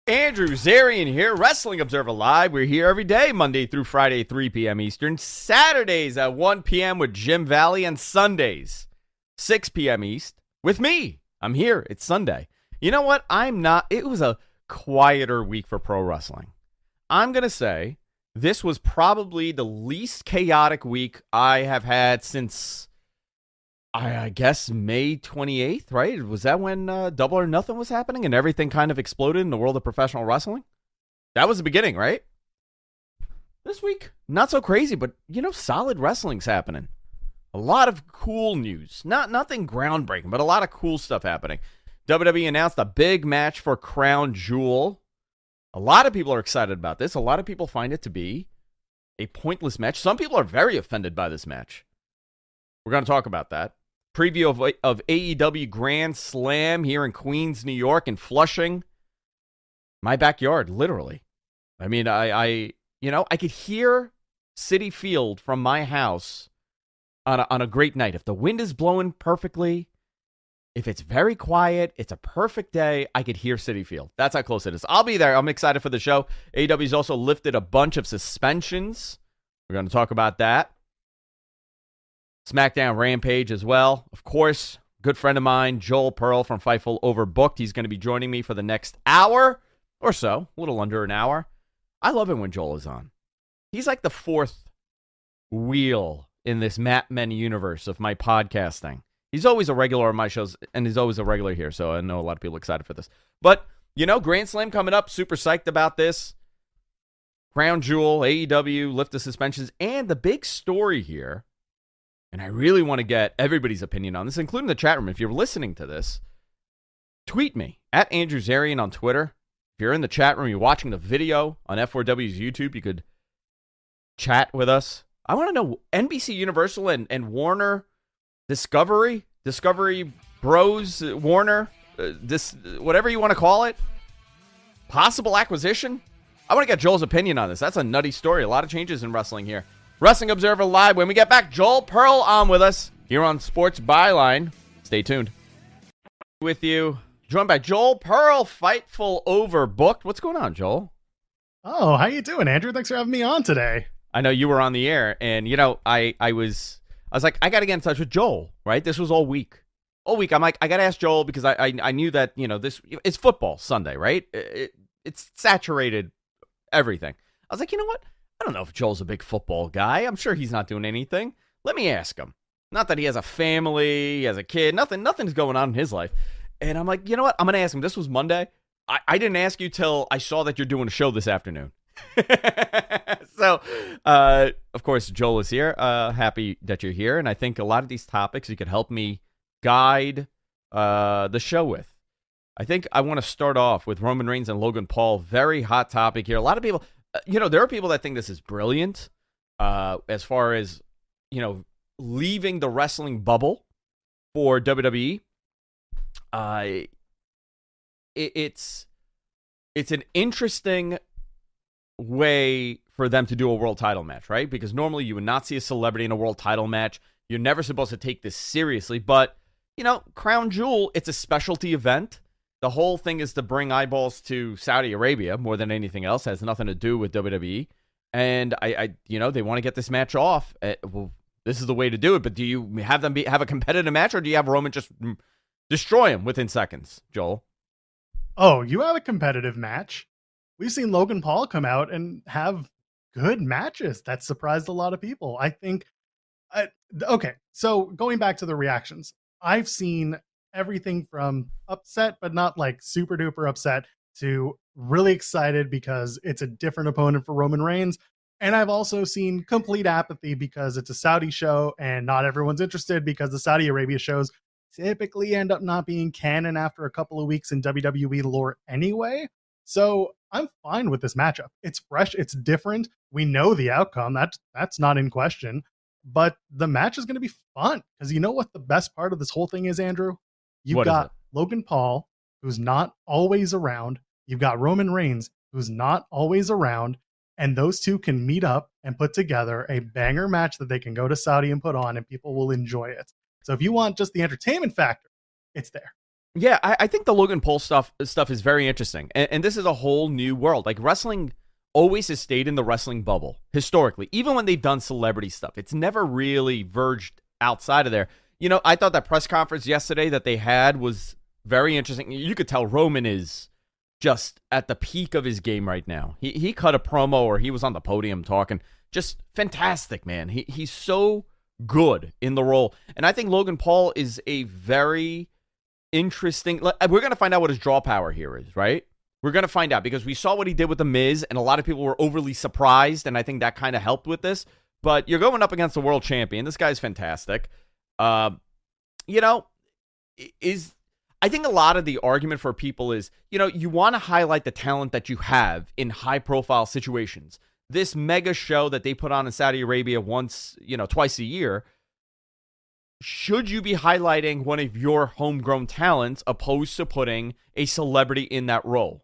Andrew Zarian here, Wrestling Observer Live. We're here every day, Monday through Friday, 3 p.m. Eastern, Saturdays at 1 p.m. with Jim Valley, and Sundays, 6 p.m. East, with me. I'm here. It's Sunday. You know what? It was a quieter week for pro wrestling. I'm going to say this was probably the least chaotic week I have had since, I guess, May 28th, right? Was that when Double or Nothing was happening and everything kind of exploded in the world of professional wrestling? That was the beginning, right? This week, not so crazy, but, solid wrestling's happening. A lot of cool news. Nothing groundbreaking, but a lot of cool stuff happening. WWE announced a big match for Crown Jewel. A lot of people are excited about this. A lot of people find it to be a pointless match. Some people are very offended by this match. We're going to talk about that. Preview of AEW Grand Slam here in Queens, New York, and Flushing. My backyard, literally. I mean, I could hear Citi Field from my house on a great night. If the wind is blowing perfectly, if it's very quiet, it's a perfect day, I could hear Citi Field. That's how close it is. I'll be there. I'm excited for the show. AEW's also lifted a bunch of suspensions. We're going to talk about that. SmackDown Rampage as well. Of course, good friend of mine, Joel Pearl from Fightful Overbooked. He's going to be joining me for the next hour or so, a little under an hour. I love it when Joel is on. He's like the fourth wheel in this Mat Men universe of my podcasting. He's always a regular on my shows, and he's always a regular here, so I know a lot of people are excited for this. But, Grand Slam coming up, super psyched about this. Crown Jewel, AEW, lift the suspensions, and the big story here, and I really want to get everybody's opinion on this, including the chat room. If you're listening to this, tweet me, at Andrew Zarian on Twitter. If you're in the chat room, you're watching the video on F4W's YouTube, you could chat with us. I want to know, NBC Universal and Warner Discovery Bros, Warner, whatever you want to call it, possible acquisition. I want to get Joel's opinion on this. That's a nutty story. A lot of changes in wrestling here. Wrestling Observer Live. When we get back, Joel Pearl on with us here on Sports Byline. Stay tuned. With you, joined by Joel Pearl, Fightful Overbooked. What's going on, Joel? Oh, how you doing, Andrew? Thanks for having me on today. I know you were on the air, and I was like, I got to get in touch with Joel, right? This was all week. All week, I'm like, I got to ask Joel because I knew that, this, it's football Sunday, right? It's saturated everything. I was like, you know what? I don't know if Joel's a big football guy. I'm sure he's not doing anything. Let me ask him. Not that he has a family, he has a kid, nothing's going on in his life. And I'm like, you know what? I'm going to ask him. This was Monday. I didn't ask you till I saw that you're doing a show this afternoon. So, of course, Joel is here. Happy that you're here. And I think a lot of these topics you could help me guide the show with. I think I want to start off with Roman Reigns and Logan Paul. Very hot topic here. A lot of people, there are people that think this is brilliant as far as, leaving the wrestling bubble for WWE. It's an interesting way for them to do a world title match, right? Because normally you would not see a celebrity in a world title match. You're never supposed to take this seriously, but Crown Jewel, it's a specialty event. The whole thing is to bring eyeballs to Saudi Arabia more than anything else. It has nothing to do with WWE. And they want to get this match off. Well, this is the way to do it. But do you have them have a competitive match, or do you have Roman just destroy him within seconds, Joel? Oh, you have a competitive match. We've seen Logan Paul come out and have good matches. That surprised a lot of people. I think. Okay, so going back to the reactions, I've seen everything from upset, but not like super duper upset, to really excited because it's a different opponent for Roman Reigns. And I've also seen complete apathy because it's a Saudi show and not everyone's interested because the Saudi Arabia shows typically end up not being canon after a couple of weeks in WWE lore anyway. So I'm fine with this matchup. It's fresh. It's different. We know the outcome. That's not in question. But the match is going to be fun because you know what the best part of this whole thing is, Andrew? You've got Logan Paul, who's not always around. You've got Roman Reigns, who's not always around. And those two can meet up and put together a banger match that they can go to Saudi and put on, and people will enjoy it. So if you want just the entertainment factor, it's there. Yeah, I think the Logan Paul stuff is very interesting, and this is a whole new world. Like, wrestling always has stayed in the wrestling bubble historically, even when they've done celebrity stuff. It's never really verged outside of there. You know, I thought that press conference yesterday that they had was very interesting. You could tell Roman is just at the peak of his game right now. He cut a promo, or he was on the podium talking. Just fantastic, man. He's so good in the role, and I think Logan Paul is a very interesting. We're going to find out what his draw power here is, right? We're going to find out, because we saw what he did with The Miz, and a lot of people were overly surprised, and I think that kind of helped with this. But you're going up against the world champion. This guy's fantastic. You know, I think a lot of the argument for people is, you know, you want to highlight the talent that you have in high-profile situations. This mega show that they put on in Saudi Arabia twice a year, should you be highlighting one of your homegrown talents opposed to putting a celebrity in that role?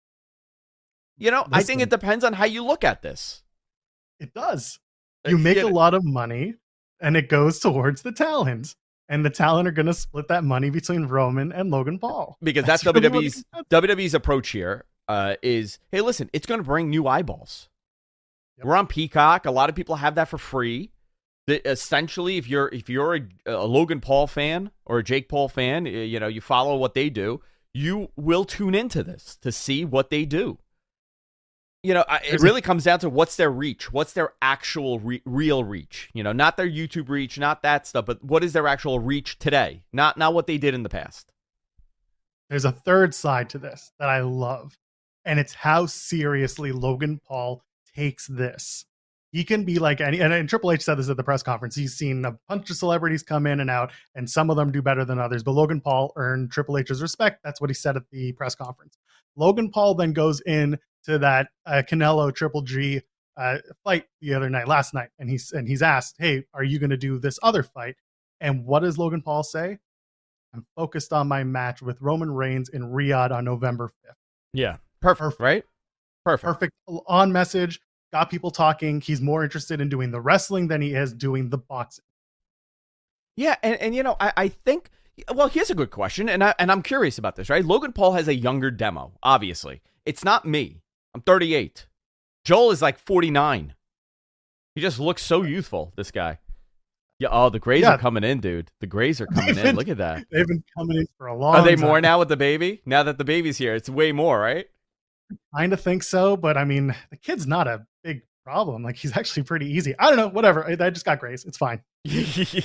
You know, I think it depends on how you look at this. It does. You make a lot of money, and it goes towards the talent. And the talent are going to split that money between Roman and Logan Paul. Because that's WWE's approach here is, hey, listen, it's going to bring new eyeballs. Yep. We're on Peacock. A lot of people have that for free. Essentially, if you're a Logan Paul fan or a Jake Paul fan, you know, you follow what they do, you will tune into this to see what they do. You know, it really comes down to what's their reach, what's their actual real reach. You know, not their YouTube reach, not that stuff, but what is their actual reach today, not what they did in the past. There's a third side to this that I love, and it's how seriously Logan Paul takes this. He can be like any, and Triple H said this at the press conference. He's seen a bunch of celebrities come in and out, and some of them do better than others. But Logan Paul earned Triple H's respect. That's what he said at the press conference. Logan Paul then goes in to that Canelo Triple G fight last night, and he's asked, "Hey, are you going to do this other fight?" And what does Logan Paul say? "I'm focused on my match with Roman Reigns in Riyadh on November 5th." Yeah, perfect, right? Perfect on message. Got people talking. He's more interested in doing the wrestling than he is doing the boxing. Yeah, and you know, I think, well, here's a good question, and I'm curious about this, right? Logan Paul has a younger demo, obviously. It's not me. I'm 38. Joel is like 49. He just looks so youthful, this guy. Yeah, oh, the grays are coming in, dude. The grays are coming in. Look at that. They've been coming in for a long time. Are they more now with the baby? Now that the baby's here, it's way more, right? Kind of think so, but I mean, the kid's not a big problem. Like, he's actually pretty easy. I don't know, whatever. I just got grays. It's fine. You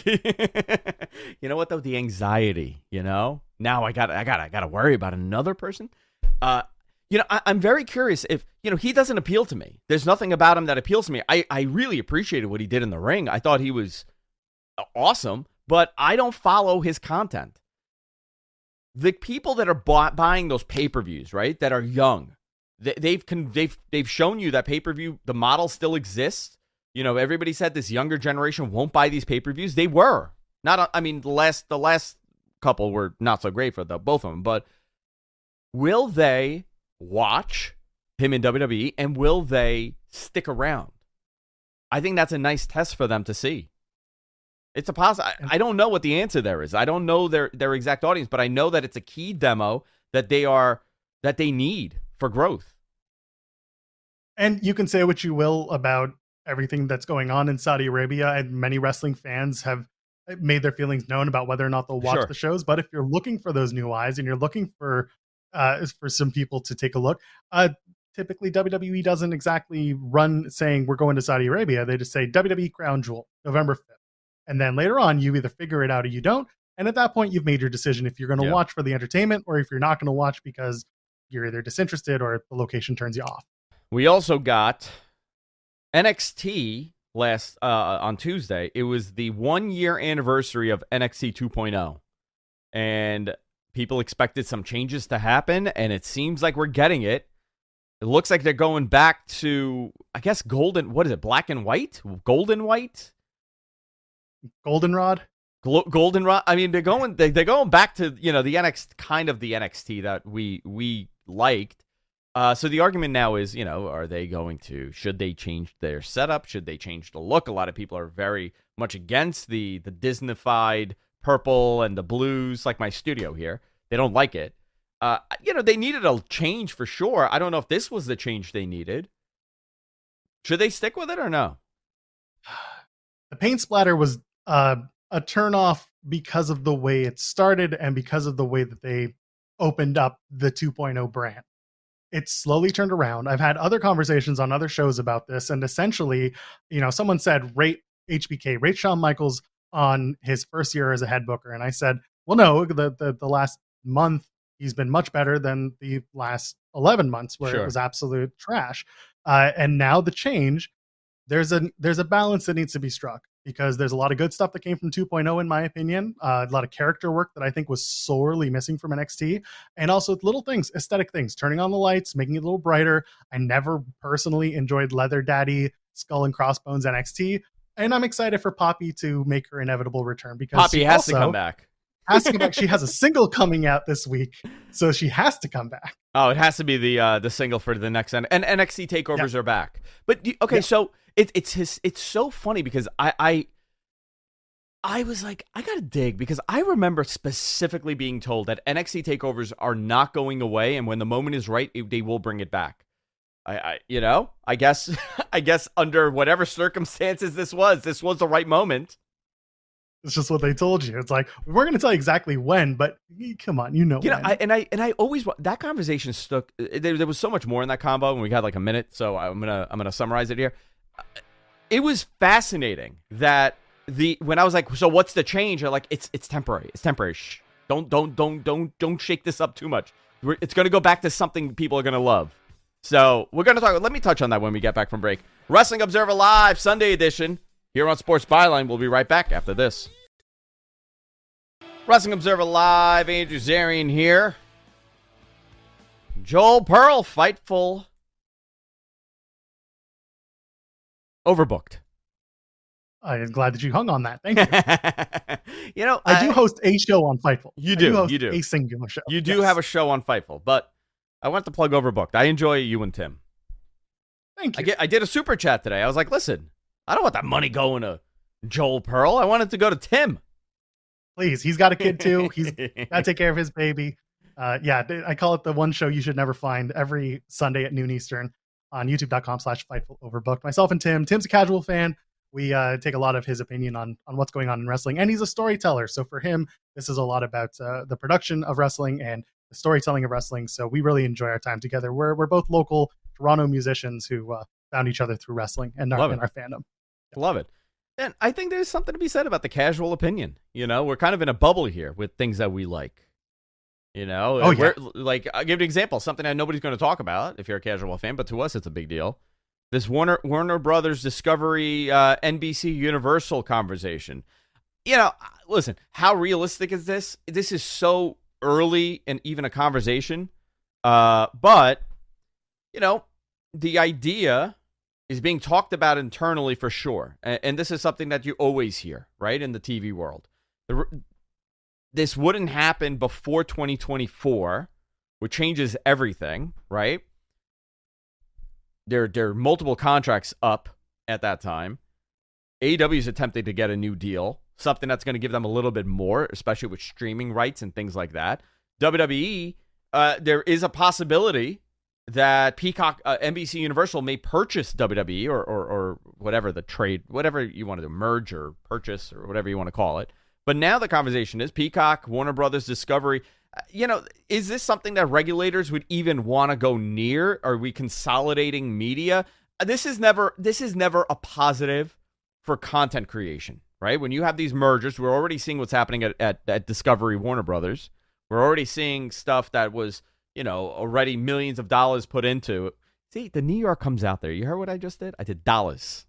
know what though? The anxiety, you know? Now I gotta worry about another person. You know, I'm very curious if, you know, he doesn't appeal to me. There's nothing about him that appeals to me. I really appreciated what he did in the ring. I thought he was awesome, but I don't follow his content. The people that are buying those pay-per-views, right, that are young, they've shown you that pay-per-view, the model still exists. You know, everybody said this younger generation won't buy these pay-per-views. They were. The last couple were not so great for both of them, but will they watch him in WWE, and will they stick around? I think that's a nice test for them to see. It's a I don't know what the answer there is. I don't know their exact audience, but I know that it's a key demo that they need for growth. And you can say what you will about everything that's going on in Saudi Arabia, and many wrestling fans have made their feelings known about whether or not they'll watch the shows. But if you're looking for those new eyes, and you're looking for some people to take a look, typically WWE doesn't exactly run saying we're going to Saudi Arabia. They just say WWE Crown Jewel, November 5th. And then later on, you either figure it out or you don't. And at that point, you've made your decision if you're going to watch for the entertainment, or if you're not going to watch because you're either disinterested or the location turns you off. We also got NXT on Tuesday. It was the 1-year anniversary of NXT 2.0. And people expected some changes to happen, and it seems like we're getting it. It looks like they're going back to, I guess, black and white? Golden white? Goldenrod? Goldenrod. I mean, they're going back to, you know, the NXT that we liked. So the argument now is, you know, should they change their setup? Should they change the look? A lot of people are very much against the Disney-fied purple and the blues, like my studio here. they don't like it. They needed a change for sure. I don't know if this was the change they needed. Should they stick with it or no? The paint splatter was a turnoff because of the way it started and because of the way that they opened up the 2.0 brand. It's slowly turned around. I've had other conversations on other shows about this, and essentially, someone said rate HBK, rate Shawn Michaels on his first year as a head booker, and I said, well, no, the last month he's been much better than the last 11 months where it was absolute trash. And now the change, there's a balance that needs to be struck, because there's a lot of good stuff that came from 2.0, in my opinion. A lot of character work that I think was sorely missing from NXT. And also little things, aesthetic things, turning on the lights, making it a little brighter. I never personally enjoyed Leather Daddy, Skull and Crossbones NXT. And I'm excited for Poppy to make her inevitable return, because Poppy has to come back. She has a single coming out this week, so she has to come back. Oh, it has to be the single for the next and NXT takeovers are back. But okay, so it's so funny because I was like, I gotta dig, because I remember specifically being told that NXT takeovers are not going away, and when the moment is right, they will bring it back. I guess under whatever circumstances this was the right moment. It's just what they told you. It's like, we're going to tell you exactly when, but come on, when. I always, that conversation stuck. There was so much more in that combo, and we had like a minute, so I'm gonna summarize it here. It was fascinating that when I was like, so what's the change? They're like, it's temporary. It's temporary. Shh. Don't shake this up too much. It's gonna go back to something people are gonna love. So we're gonna talk. Let me touch on that when we get back from break. Wrestling Observer Live Sunday edition here on Sports Byline. We'll be right back after this. Wrestling Observer Live, Andrew Zarian here. Joel Pearl, Fightful. Overbooked. I'm glad that you hung on that. Thank you. I do host a show on Fightful. You do. A singular show. You do have a show on Fightful, but I want to plug Overbooked. I enjoy you and Tim. Thank you. I did a super chat today. I was like, listen, I don't want that money going to Joel Pearl. I want it to go to Tim. Please, he's got a kid too. He's got to take care of his baby. I call it the one show you should never find, every Sunday at noon Eastern on youtube.com/FightfulOverbooked. Myself and Tim. Tim's a casual fan. We take a lot of his opinion on what's going on in wrestling, and he's a storyteller. So for him, this is a lot about the production of wrestling and the storytelling of wrestling. So we really enjoy our time together. We're both local Toronto musicians who found each other through wrestling and our fandom. Love it. And I think there's something to be said about the casual opinion. We're kind of in a bubble here with things that we like. Like, I'll give you an example, something that nobody's going to talk about if you're a casual fan, but to us, it's a big deal. This Warner Brothers Discovery NBC Universal conversation. Listen, how realistic is this? This is so early in even a conversation. But, the idea is being talked about internally for sure. And this is something that you always hear, right, in the TV world. This wouldn't happen before 2024, which changes everything, right? There are multiple contracts up at that time. AEW is attempting to get a new deal, something that's going to give them a little bit more, especially with streaming rights and things like that. WWE, there is a possibility that Peacock, NBC Universal may purchase WWE or whatever the trade, whatever you want to do, merge or purchase or whatever you want to call it. But now the conversation is Peacock, Warner Brothers Discovery. Is this something that regulators would even want to go near? Are we consolidating media? This is never a positive for content creation, right? When you have these mergers, we're already seeing what's happening at Discovery, Warner Brothers. We're already seeing stuff that was, already millions of dollars put into it. See, the New York comes out there. You heard what I just did? I did dollars.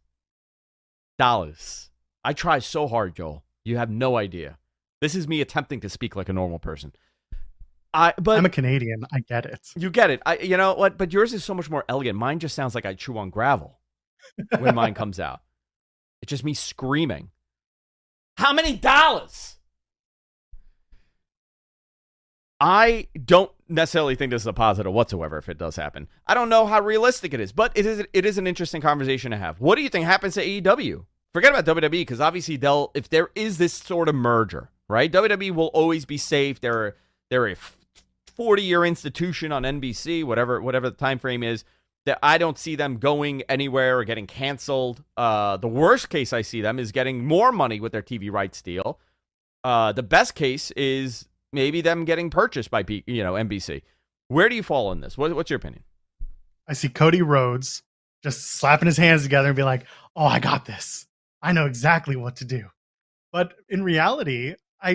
I tried so hard, Joel. You have no idea. This is me attempting to speak like a normal person. But I'm a Canadian. I get it. You get it. You know what? But yours is so much more elegant. Mine just sounds like I chew on gravel when mine comes out. It's just me screaming. How many dollars? I don't necessarily think this is a positive whatsoever if it does happen. I don't know how realistic it is, but it is an interesting conversation to have. What do you think happens to AEW? Forget about WWE, because obviously if there is this sort of merger, right? WWE will always be safe. They're They're a 40-year institution on NBC, whatever the time frame is. That I don't see them going anywhere or getting canceled. The worst case I see them is getting more money with their TV rights deal. The best case is maybe them getting purchased by NBC. Where do you fall on this? What's your opinion? I see Cody Rhodes just slapping his hands together and being like, "Oh, I got this. I know exactly what to do." But in reality,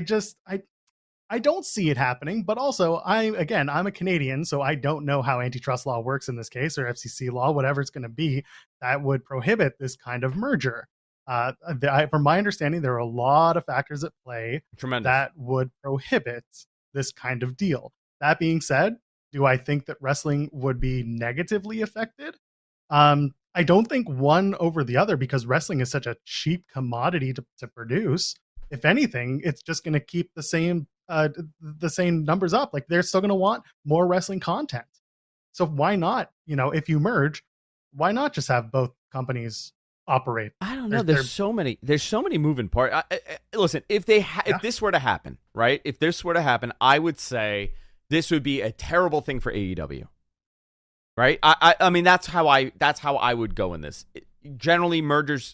I don't see it happening, but also I'm a Canadian, so I don't know how antitrust law works in this case, or FCC law, whatever it's going to be, that would prohibit this kind of merger. From my understanding, there are a lot of factors at play that would prohibit this kind of deal. That being said, do I think that wrestling would be negatively affected? I don't think one over the other, because wrestling is such a cheap commodity to produce. If anything, it's just going to keep the same numbers up. Like, they're still going to want more wrestling content. So why not, if you merge, why not just have both companies operate? I don't know. There's so many moving parts. Listen, if this were to happen, right? If this were to happen, I would say this would be a terrible thing for AEW. Right? I mean, that's how I would go in this. Generally, mergers,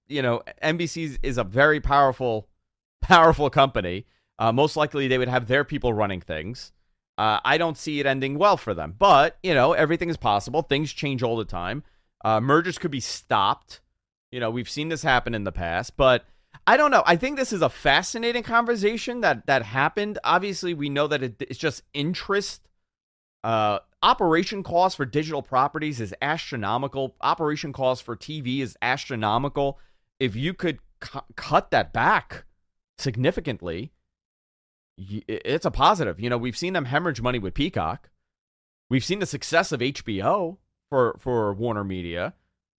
NBC is a very powerful company. Most likely they would have their people running things. I don't see it ending well for them. But, everything is possible. Things change all the time. Mergers could be stopped. We've seen this happen in the past. But I don't know. I think this is a fascinating conversation that happened. Obviously, we know that it's just interest. Operation costs for digital properties is astronomical. Operation costs for TV is astronomical. If you could cut that back significantly, it's a positive. We've seen them hemorrhage money with Peacock. We've seen the success of HBO for Warner Media.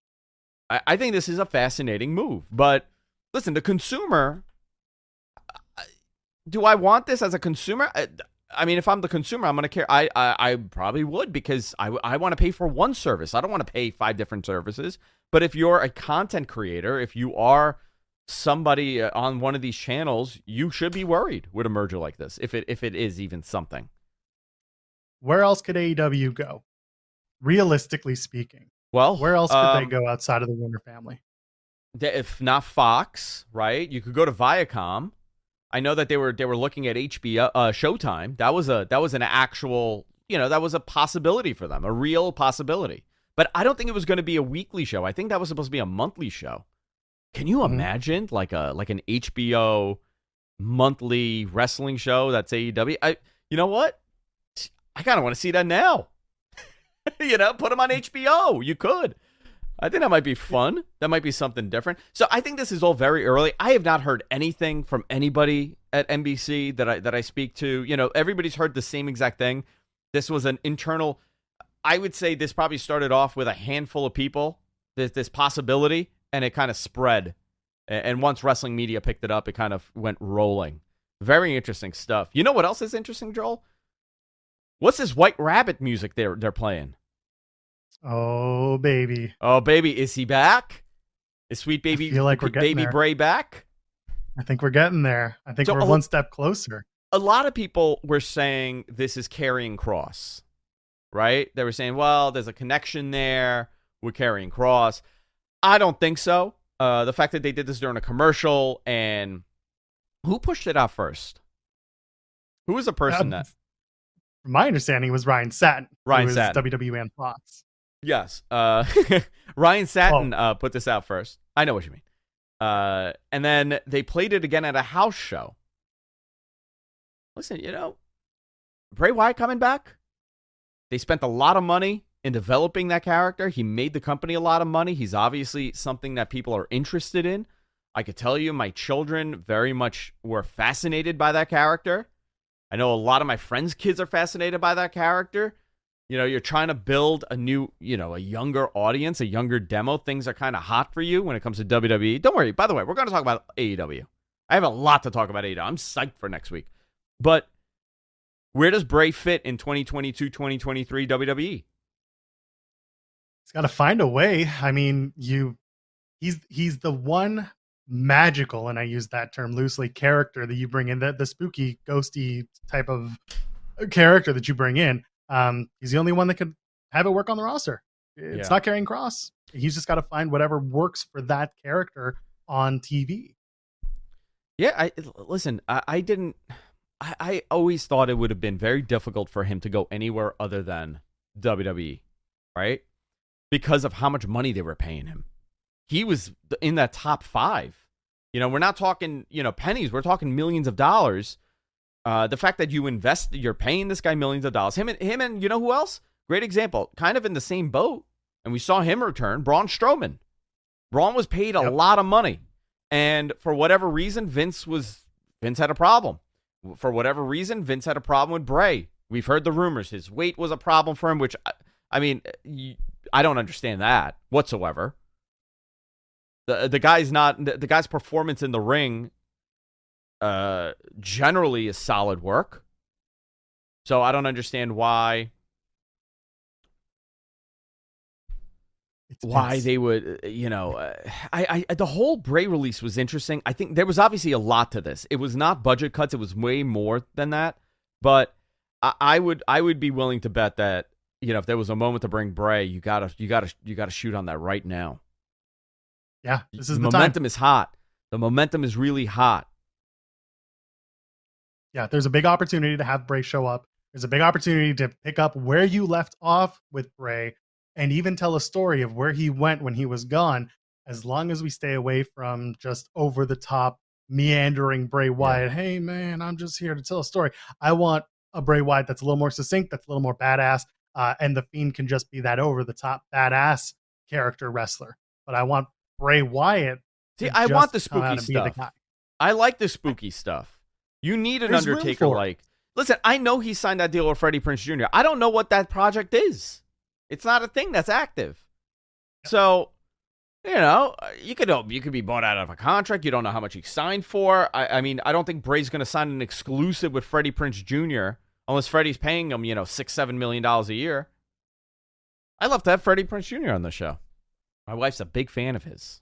I think this is a fascinating move. But listen, the consumer, do I want this as a consumer? I mean, if I'm the consumer, I'm going to care. I probably would, because I want to pay for one service. I don't want to pay 5 different services. But if you're a content creator, if you are somebody on one of these channels, you should be worried with a merger like this, if it is even something. Where else could AEW go? Realistically speaking. Well, where else could they go outside of the Warner family? If not Fox, right? You could go to Viacom. I know that they were looking at HBO, Showtime. That was an actual, that was a possibility for them, a real possibility. But I don't think it was going to be a weekly show. I think that was supposed to be a monthly show. Can you imagine like an HBO monthly wrestling show that's AEW? You know what? I kind of want to see that now. Put them on HBO. You could. I think that might be fun. That might be something different. So I think this is all very early. I have not heard anything from anybody at NBC that I speak to. Everybody's heard the same exact thing. This was an internal. I would say this probably started off with a handful of people. This possibility, and it kind of spread. And once wrestling media picked it up, it kind of went rolling. Very interesting stuff. You know what else is interesting, Joel? What's this White Rabbit music they're playing? Oh, baby. Oh, baby. Is he back? Is Sweet Baby, I feel like we're getting Baby there. Bray back? I think we're getting there. I think we're one step closer. A lot of people were saying this is Karrion Kross, right? They were saying, well, there's a connection there with Karrion Kross. I don't think so. The fact that they did this during a commercial, and who pushed it out first? Who was the person that? From my understanding, it was Ryan Satin. Ryan Satin. WWE and Fox. Yes. Ryan Satin put this out first. I know what you mean. And then they played it again at a house show. Listen, Bray Wyatt coming back. They spent a lot of money in developing that character. He made the company a lot of money. He's obviously something that people are interested in. I could tell you my children very much were fascinated by that character. I know a lot of my friends' kids are fascinated by that character. You're trying to build a new, a younger audience, a younger demo. Things are kind of hot for you when it comes to WWE. Don't worry. By the way, we're going to talk about AEW. I have a lot to talk about AEW. I'm psyched for next week. But where does Bray fit in 2022, 2023 WWE? He's got to find a way. I mean, he's the one magical, and I use that term loosely, character that you bring in, the spooky, ghosty type of character that you bring in. He's the only one that could have it work on the roster. It's not Karrion Kross. He's just got to find whatever works for that character on TV. Yeah, I always thought it would have been very difficult for him to go anywhere other than WWE, right? Because of how much money they were paying him. He was in that top 5. We're not talking, pennies. We're talking millions of dollars. The fact that you're paying this guy millions of dollars. Him and you know who else? Great example. Kind of in the same boat. And we saw him return. Braun Strowman. Braun was paid a lot of money. And for whatever reason, Vince had a problem. For whatever reason, Vince had a problem with Bray. We've heard the rumors. His weight was a problem for him, which, I don't understand that whatsoever. The guy's performance in the ring generally is solid work. So I don't understand why they would, the whole Bray release was interesting. I think there was obviously a lot to this. It was not budget cuts. It was way more than that. But I would be willing to bet that, if there was a moment to bring Bray, you gotta shoot on that right now. Yeah, this is the momentum is hot. The momentum is really hot. Yeah, there's a big opportunity to have Bray show up. There's a big opportunity to pick up where you left off with Bray and even tell a story of where he went when he was gone, as long as we stay away from just over-the-top, meandering Bray Wyatt. Yeah. Hey, man, I'm just here to tell a story. I want a Bray Wyatt that's a little more succinct, that's a little more badass, and The Fiend can just be that over-the-top, badass character wrestler. But I want Bray Wyatt. See, I want the spooky stuff. I like the spooky stuff. You need an Undertaker like. Listen, I know he signed that deal with Freddie Prinze Jr. I don't know what that project is. It's not a thing that's active. So, you could be bought out of a contract. You don't know how much he signed for. I don't think Bray's going to sign an exclusive with Freddie Prinze Jr. unless Freddie's paying him, $6-7 million a year. I'd love to have Freddie Prinze Jr. on the show. My wife's a big fan of his.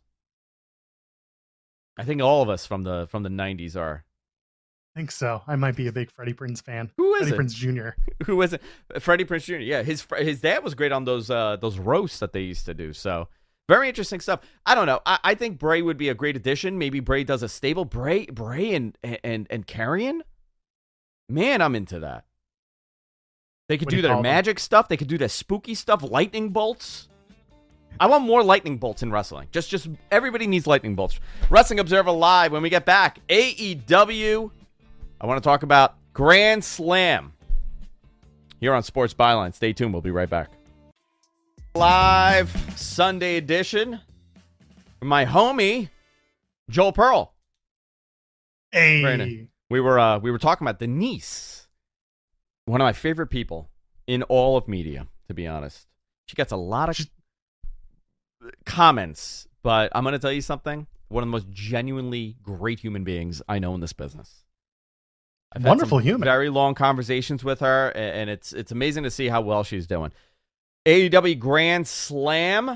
I think all of us from the 90s are. I think so. I might be a big Freddie Prinze fan. Who is Freddie it? Prinze Jr. Who is it? Freddie Prinze Jr. Yeah, his dad was great on those roasts that they used to do. So very interesting stuff. I don't know. I think Bray would be a great addition. Maybe Bray does a stable. Bray and Karrion. Man, I'm into that. They could do their magic stuff. They could do their spooky stuff. Lightning bolts. I want more lightning bolts in wrestling. Just everybody needs lightning bolts. Wrestling Observer Live. When we get back, AEW. I want to talk about Grand Slam here on Sports Byline. Stay tuned. We'll be right back. Live Sunday edition. My homie, Joel Pearl. Hey. Brandon, we were talking about Denise, one of my favorite people in all of media, to be honest. She gets a lot of comments, but I'm going to tell you something. One of the most genuinely great human beings I know in this business. I've Wonderful had some human. Very long conversations with her, and it's amazing to see how well she's doing. AEW Grand Slam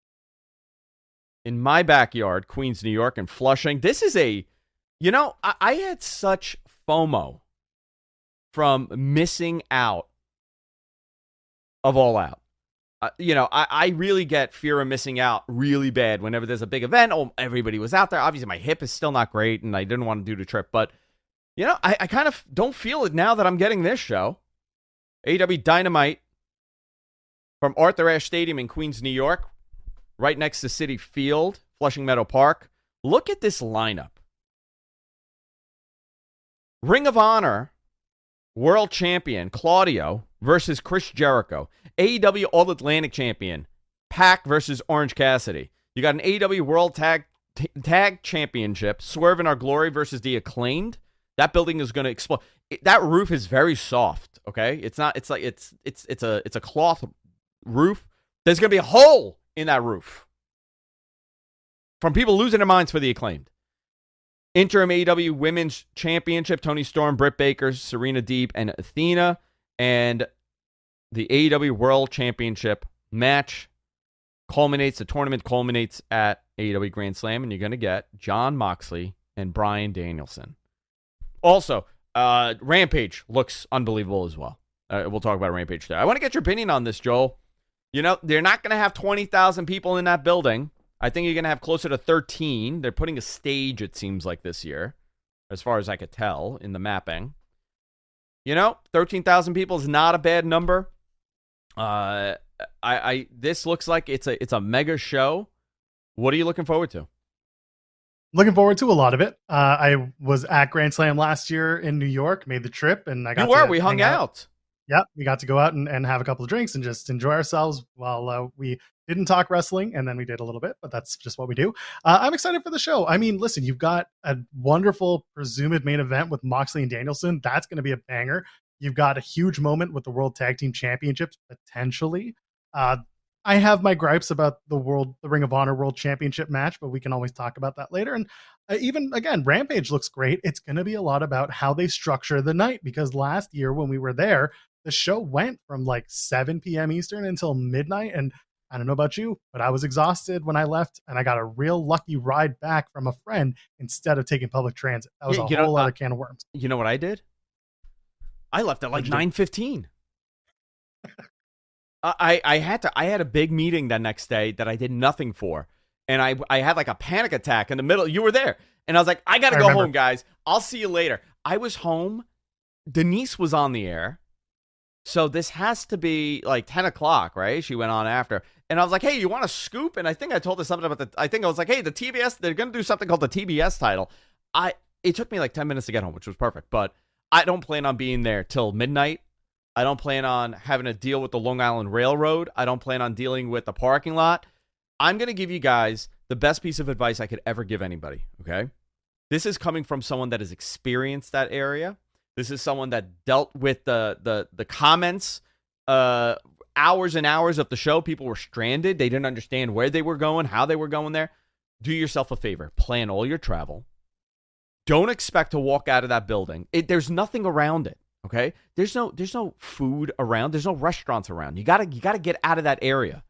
in my backyard, Queens, New York, and Flushing. This is I had such FOMO from missing out of All Out. I really get fear of missing out really bad whenever there's a big event. Oh, everybody was out there. Obviously, my hip is still not great, and I didn't want to do the trip, but I kind of don't feel it now that I'm getting this show. AEW Dynamite from Arthur Ashe Stadium in Queens, New York, right next to Citi Field, Flushing Meadow Park. Look at this lineup. Ring of Honor World Champion Claudio versus Chris Jericho. AEW All-Atlantic Champion Pac versus Orange Cassidy. You got an AEW World Tag Championship, Swerve in Our Glory versus The Acclaimed. That building is going to explode. That roof is very soft. Okay, it's a cloth roof. There's going to be a hole in that roof from people losing their minds for The Acclaimed. Interim AEW Women's Championship: Toni Storm, Britt Baker, Serena Deeb, and Athena, and the AEW World Championship match the tournament culminates at AEW Grand Slam, and you're going to get Jon Moxley and Bryan Danielson. Also, Rampage looks unbelievable as well. We'll talk about Rampage there. I want to get your opinion on this, Joel. You know, they're not going to have 20,000 people in that building. I think you're going to have closer to 13. They're putting a stage, it seems like, this year, as far as I could tell in the mapping. You know, 13,000 people is not a bad number. This looks like it's a mega show. What are you looking forward to? Looking forward to a lot of it. I was at Grand Slam last year in New York, made the trip, and I got we hung out. Yep, we got to go out and have a couple of drinks and just enjoy ourselves while we didn't talk wrestling, and then we did a little bit, but that's just what we do. I'm excited for the show. I mean, listen, you've got a wonderful presumed main event with Moxley and Danielson. That's going to be a banger. You've got a huge moment with the World Tag Team Championships, potentially. I have my gripes about the Ring of Honor World Championship match, but we can always talk about that later. And even, again, Rampage looks great. It's going to be a lot about how they structure the night, because last year when we were there, the show went from like 7 p.m. Eastern until midnight. And I don't know about you, but I was exhausted when I left, and I got a real lucky ride back from a friend instead of taking public transit. That was a whole other can of worms. You know what I did? I left at like 9:15. I had a big meeting that next day that I did nothing for. And I had like a panic attack in the middle. You were there. And I was like, I got to go home, guys. I'll see you later. I was home. Denise was on the air. So this has to be like 10 o'clock, right? She went on after. And I was like, hey, you want a scoop? And I think I told her something about I was like, hey, the TBS, they're going to do something called the TBS title. It took me like 10 minutes to get home, which was perfect. But I don't plan on being there till midnight. I don't plan on having to deal with the Long Island Railroad. I don't plan on dealing with the parking lot. I'm going to give you guys the best piece of advice I could ever give anybody, okay? This is coming from someone that has experienced that area. This is someone that dealt with the comments, hours and hours of the show. People were stranded. They didn't understand where they were going, how they were going there. Do yourself a favor. Plan all your travel. Don't expect to walk out of that building. There's nothing around it. Okay, there's no food around. There's no restaurants around. You gotta get out of that area.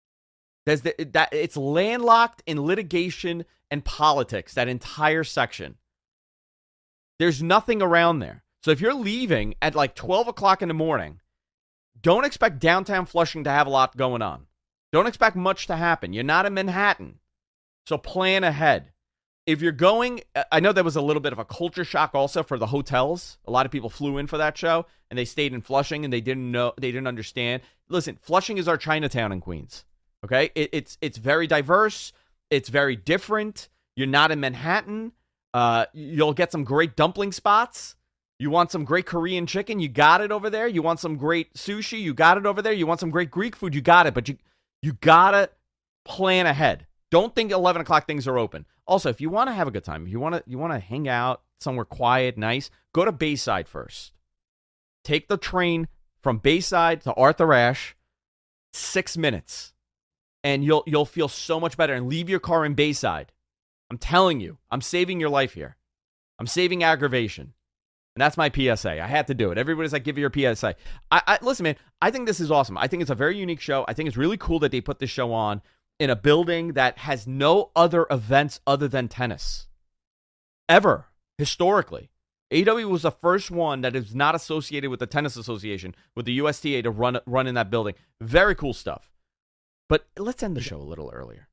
It's landlocked in litigation and politics. That entire section. There's nothing around there. So if you're leaving at like 12 o'clock in the morning, don't expect downtown Flushing to have a lot going on. Don't expect much to happen. You're not in Manhattan, so plan ahead. If you're going, I know there was a little bit of a culture shock also for the hotels. A lot of people flew in for that show, and they stayed in Flushing, and they didn't understand. Listen, Flushing is our Chinatown in Queens, okay? It's very diverse. It's very different. You're not in Manhattan. You'll get some great dumpling spots. You want some great Korean chicken? You got it over there. You want some great sushi? You got it over there. You want some great Greek food? You got it, but you got to plan ahead. Don't think 11 o'clock things are open. Also, if you want to have a good time, if you want to hang out somewhere quiet, nice, go to Bayside first. Take the train from Bayside to Arthur Ashe, 6 minutes, and you'll feel so much better. And leave your car in Bayside. I'm telling you, I'm saving your life here. I'm saving aggravation. And that's my PSA. I had to do it. Everybody's like, give you your PSA. Listen, man, I think this is awesome. I think it's a very unique show. I think it's really cool that they put this show on in a building that has no other events other than tennis. Ever. Historically. AEW was the first one that is not associated with the Tennis Association, with the USTA, to run in that building. Very cool stuff. But let's end the show a little earlier.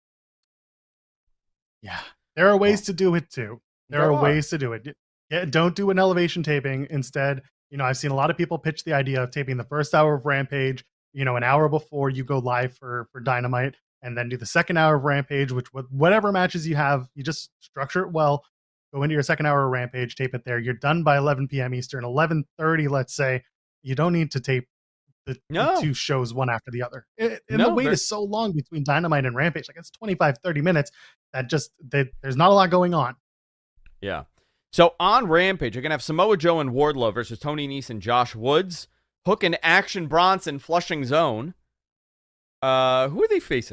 Yeah. There are ways to do it, too. There are ways to do it. Yeah, don't do an elevation taping. Instead, I've seen a lot of people pitch the idea of taping the first hour of Rampage, an hour before you go live for Dynamite, and then do the second hour of Rampage, which with whatever matches you have, you just structure it well. Go into your second hour of Rampage, tape it there. You're done by 11 p.m. Eastern, 11:30, let's say. You don't need to tape the two shows one after the other. The wait is so long between Dynamite and Rampage. Like, it's 25, 30 minutes. There's not a lot going on. Yeah. So on Rampage, you're going to have Samoa Joe and Wardlow versus Tony Nese and Josh Woods. Hook and Action Bronson, Flushing's own. Who are they facing?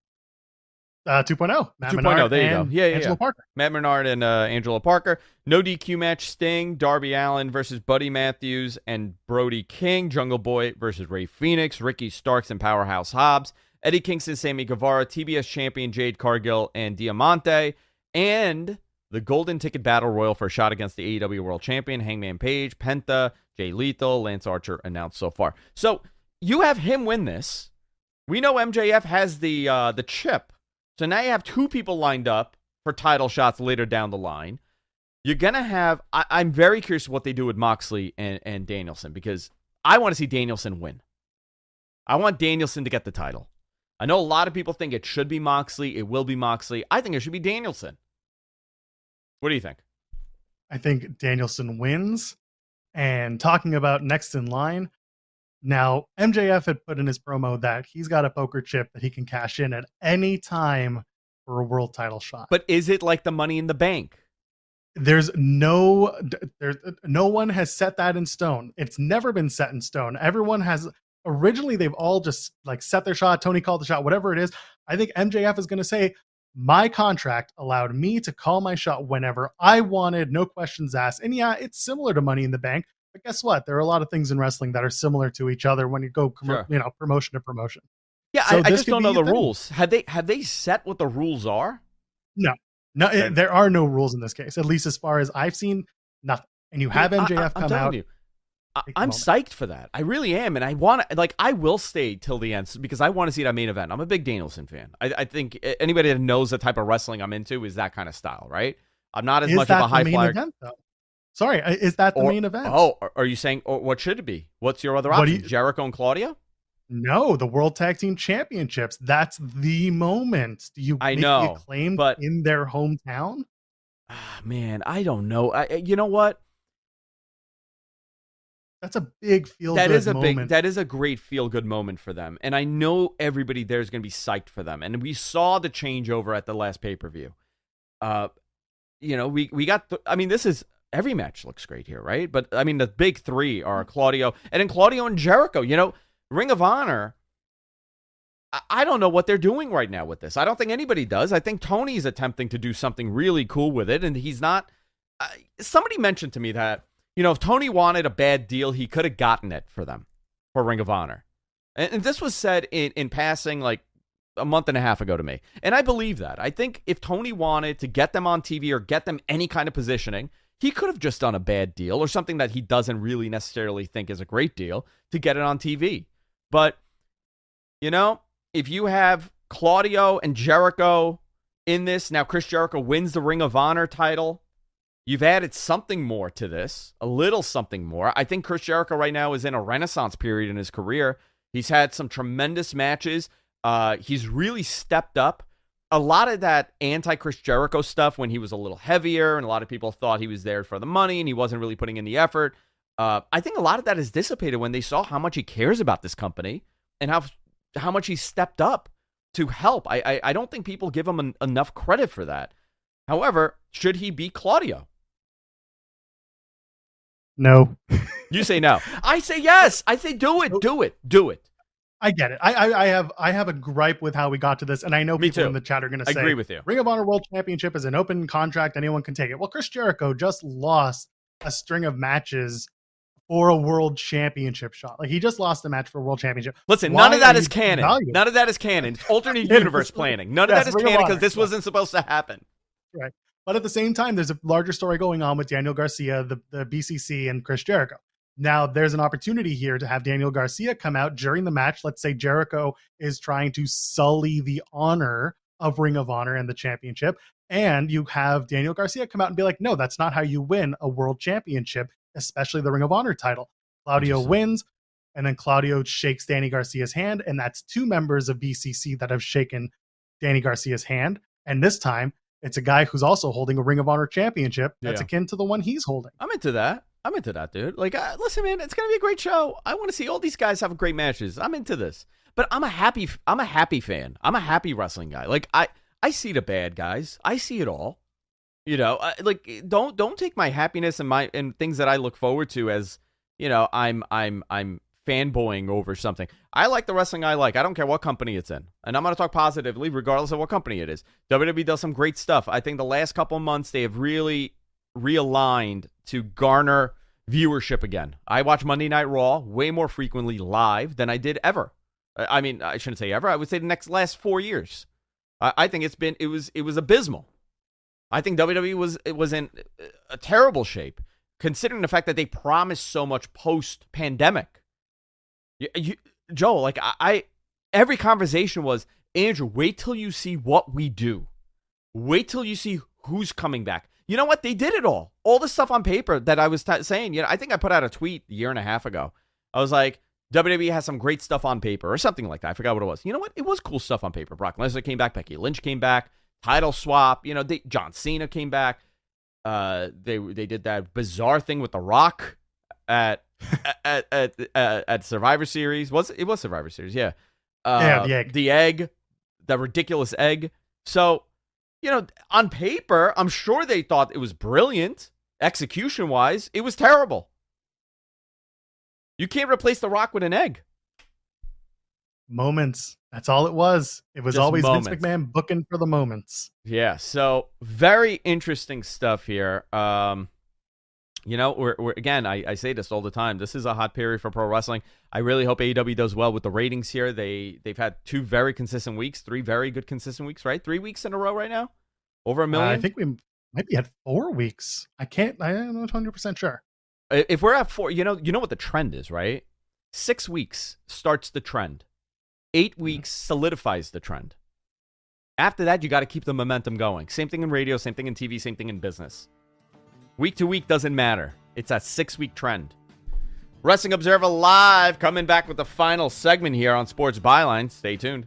2.0. Matt 2.0, Menard there you go. Yeah. Angelo Parker. Matt Menard and Angelo Parker. No DQ match, Sting, Darby Allin versus Buddy Matthews and Brody King. Jungle Boy versus Ray Phoenix. Ricky Starks and Powerhouse Hobbs. Eddie Kingston, Sammy Guevara, TBS champion Jade Cargill and Diamante, and the Golden Ticket Battle Royal for a shot against the AEW World Champion, Hangman Page, Penta, Jay Lethal, Lance Archer announced so far. So you have him win this. We know MJF has the chip. So now you have two people lined up for title shots later down the line. You're going to have... I'm very curious what they do with Moxley and Danielson, because I want to see Danielson win. I want Danielson to get the title. I know a lot of people think it should be Moxley. It will be Moxley. I think it should be Danielson. What do you think? I think Danielson wins. And talking about next in line, now MJF had put in his promo that he's got a poker chip that he can cash in at any time for a world title shot. But is it like the Money in the Bank? There's no one has set that in stone. It's never been set in stone. Everyone has originally, they've all just like set their shot. Tony called the shot, whatever it is. I think MJF is going to say, my contract allowed me to call my shot whenever I wanted, no questions asked. And yeah, it's similar to Money in the Bank. But guess what? There are a lot of things in wrestling that are similar to each other when you go, promotion to promotion. Yeah, so I just don't know the rules. Have they set what the rules are? No, there are no rules in this case. At least as far as I've seen, nothing. And you have MJF come out. I'm psyched for that. I really am, and I want to. Like, I will stay till the end because I want to see that main event. I'm a big Danielson fan. I think anybody that knows the type of wrestling I'm into is that kind of style, right? I'm not as much of a high flyer. Event, though? Sorry, is that the main event? Oh, are you saying what should it be? What's your other option? Jericho and Claudio? No, the World Tag Team Championships. That's the moment. Do you make the claim in their hometown? Man, I don't know. You know what? That's a big feel-good moment. That is a great feel-good moment for them. And I know everybody there is going to be psyched for them. And we saw the changeover at the last pay-per-view. We got... this is... Every match looks great here, right? But, the big three are Claudio. And then Claudio and Jericho. Ring of Honor... I don't know what they're doing right now with this. I don't think anybody does. I think Tony's attempting to do something really cool with it. And he's not... somebody mentioned to me that... if Tony wanted a bad deal, he could have gotten it for them, for Ring of Honor. And this was said in passing like a month and a half ago to me. And I believe that. I think if Tony wanted to get them on TV or get them any kind of positioning, he could have just done a bad deal or something that he doesn't really necessarily think is a great deal to get it on TV. But, if you have Claudio and Jericho in this, now Chris Jericho wins the Ring of Honor title. You've added something more to this, a little something more. I think Chris Jericho right now is in a renaissance period in his career. He's had some tremendous matches. He's really stepped up. A lot of that anti-Chris Jericho stuff when he was a little heavier and a lot of people thought he was there for the money and he wasn't really putting in the effort. I think a lot of that is dissipated when they saw how much he cares about this company and how much he stepped up to help. I don't think people give him enough credit for that. However, should he be Claudio? No. You say no. I say yes. I say do it. Do it. I get it. I have a gripe with how we got to this, and I know people in the chat are going to say, agree with you. Ring of Honor World Championship is an open contract. Anyone can take it. Well, Chris Jericho just lost a string of matches for a world championship shot. Like, he just lost a match for a world championship. Listen, none of that is canon. None of that is canon. It's alternate universe planning. None of that is canon because this wasn't supposed to happen. Right. But at the same time, there's a larger story going on with Daniel Garcia, the BCC, and Chris Jericho. Now, there's an opportunity here to have Daniel Garcia come out during the match. Let's say Jericho is trying to sully the honor of Ring of Honor and the championship. And you have Daniel Garcia come out and be like, no, that's not how you win a world championship, especially the Ring of Honor title. Claudio wins, and then Claudio shakes Danny Garcia's hand. And that's two members of BCC that have shaken Danny Garcia's hand. And this time, it's a guy who's also holding a Ring of Honor championship that's akin to the one he's holding. I'm into that, dude. Like, listen, man, it's going to be a great show. I want to see all these guys have great matches. I'm into this. But I'm a happy fan. I'm a happy wrestling guy. Like, I see the bad guys. I see it all. Don't take my happiness and things that I look forward to as, I'm fanboying over something. I like the wrestling I like. I don't care what company it's in. And I'm going to talk positively regardless of what company it is. WWE does some great stuff. I think the last couple of months they have really realigned to garner viewership again. I watch Monday Night Raw way more frequently live than I did ever. I mean, I shouldn't say ever. I would say the last 4 years. I think it was abysmal. I think WWE was in a terrible shape, considering the fact that they promised so much post-pandemic. Joel, like every conversation was, Andrew, wait till you see what we do. Wait till you see who's coming back. You know what? They did it all. All the stuff on paper that I was saying. I think I put out a tweet a year and a half ago. I was like, WWE has some great stuff on paper or something like that. I forgot what it was. You know what? It was cool stuff on paper. Brock Lesnar came back. Becky Lynch came back. Title swap. John Cena came back. They did that bizarre thing with The Rock at Survivor Series. It was Survivor Series, yeah. The egg, the ridiculous egg. So, on paper, I'm sure they thought it was brilliant. Execution wise, it was terrible. You can't replace The Rock with an egg. Moments. That's all it was. It was just always moments. Vince McMahon booking for the moments. Yeah. So very interesting stuff here. We're again, I say this all the time. This is a hot period for pro wrestling. I really hope AEW does well with the ratings here. They've had 2 very consistent weeks, 3 very good consistent weeks, right? 3 weeks in a row right now? Over 1 million? I think we might be at 4 weeks. I'm not 100% sure. If we're at 4, you know what the trend is, right? 6 weeks starts the trend. 8 weeks solidifies the trend. After that, you got to keep the momentum going. Same thing in radio, same thing in TV, same thing in business. Week to week doesn't matter. It's a 6-week trend. Wrestling Observer Live coming back with the final segment here on Sports Byline. Stay tuned.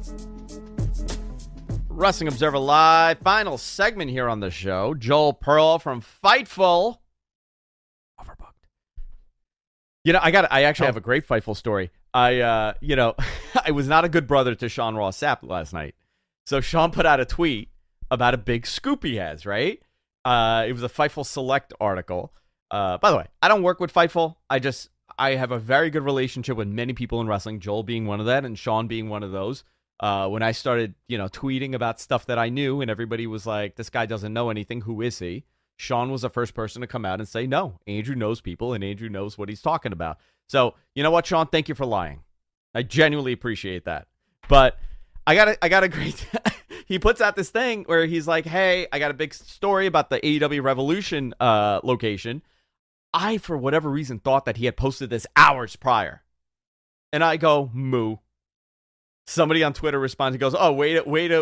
Wrestling Observer Live, final segment here on the show. Joel Pearl from Fightful. Overbooked. I actually have a great Fightful story. I was not a good brother to Sean Ross Sapp last night. So Sean put out a tweet about a big scoop he has, right? It was a Fightful Select article. By the way, I don't work with Fightful. I have a very good relationship with many people in wrestling, Joel being one of that and Sean being one of those. When I started, tweeting about stuff that I knew and everybody was like, this guy doesn't know anything. Who is he? Sean was the first person to come out and say, no, Andrew knows people and Andrew knows what he's talking about. So, you know what, Sean? Thank you for lying. I genuinely appreciate that. But I got a great... He puts out this thing where he's like, hey, I got a big story about the AEW Revolution location. I, for whatever reason, thought that he had posted this hours prior. And I go, moo. Somebody on Twitter responds and goes, oh, way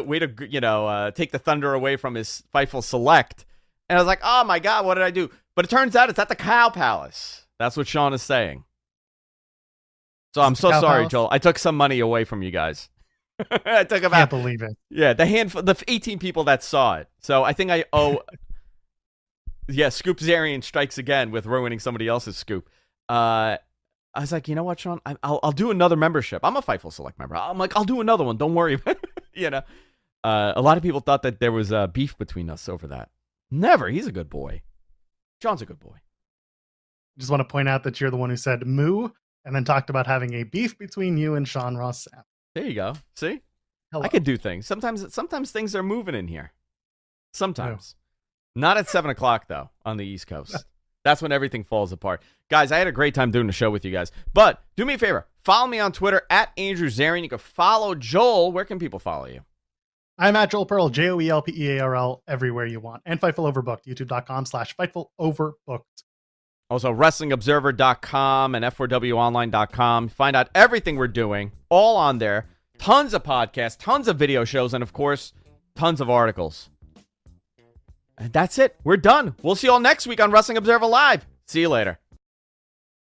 to take the thunder away from his Fightful Select. And I was like, oh my God, what did I do? But it turns out it's at the Cow Palace. That's what Sean is saying. So I'm so sorry, Joel. I took some money away from you guys. I took about... Can't believe it. Yeah, the 18 people that saw it. So I think I owe... Yeah, Scoop Zarian strikes again with ruining somebody else's scoop. I was like, you know what, Sean? I'll do another membership. I'm a Fightful Select member. I'm like, I'll do another one. Don't worry. A lot of people thought that there was beef between us over that. Never. He's a good boy. John's a good boy. Just want to point out that you're the one who said moo and then talked about having a beef between you and Sean Ross Sapp. There you go. See? Hello. I could do things. Sometimes things are moving in here. Sometimes. Not at 7 o'clock, though, on the East Coast. That's when everything falls apart. Guys, I had a great time doing the show with you guys. But do me a favor. Follow me on Twitter at Andrew Zarian. You can follow Joel. Where can people follow you? I'm at Joel Pearl, JoelPearl, everywhere you want. And Fightful Overbooked, youtube.com/Fightful Overbooked. Also, WrestlingObserver.com and F4WOnline.com. Find out everything we're doing, all on there. Tons of podcasts, tons of video shows, and of course, tons of articles. And that's it. We're done. We'll see you all next week on Wrestling Observer Live. See you later.